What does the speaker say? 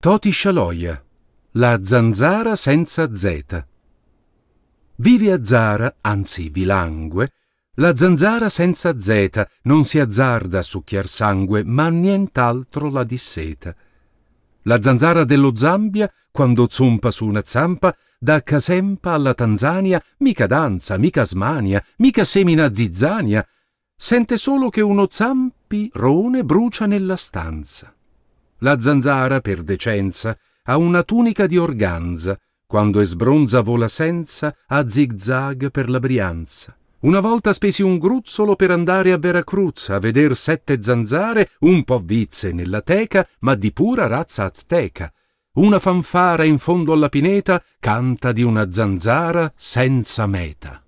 Toti Scialoia, la zanzara senza zeta. Vive a Zara, anzi Vilangue, la zanzara senza zeta, non si azzarda a succhiar sangue, ma nient'altro la disseta. La zanzara dello Zambia, quando zumpa su una zampa, da Casempa alla Tanzania, mica danza, mica smania, mica semina zizzania, sente solo che uno zampirone brucia nella stanza. La zanzara, per decenza, ha una tunica di organza, quando è sbronza vola senza, a zigzag per la Brianza. Una volta spesi un gruzzolo per andare a Veracruz a veder 7 zanzare, un po' vizze nella teca, ma di pura razza azteca. Una fanfara in fondo alla pineta canta di una zanzara senza meta.